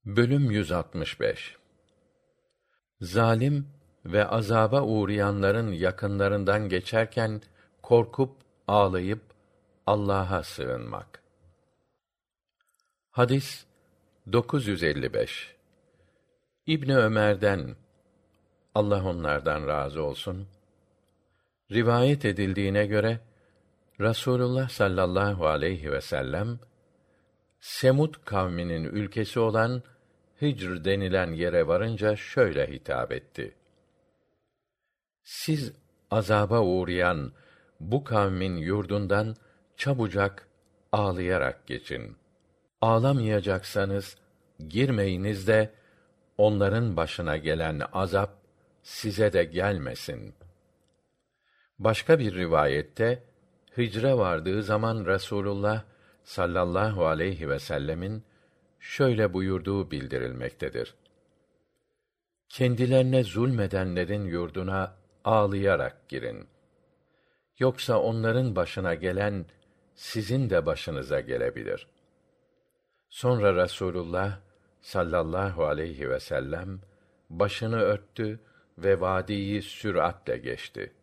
Bölüm 165. Zalim ve azaba uğrayanların yakınlarından geçerken korkup ağlayıp Allah'a sığınmak. Hadis 955. İbni Ömer'den, Allah onlardan razı olsun, rivayet edildiğine göre Rasulullah sallallahu aleyhi ve sellem Semud kavminin ülkesi olan Hicr denilen yere varınca şöyle hitap etti: Siz azaba uğrayan bu kavmin yurdundan çabucak ağlayarak geçin. Ağlamayacaksanız girmeyiniz de onların başına gelen azap size de gelmesin. Başka bir rivayette Hicr'e vardığı zaman Rasulullah sallallahu aleyhi ve sellemin şöyle buyurduğu bildirilmektedir: Kendilerine zulmedenlerin yurduna ağlayarak girin. Yoksa onların başına gelen sizin de başınıza gelebilir. Sonra Rasulullah sallallahu aleyhi ve sellem başını örttü ve vadiyi süratle geçti.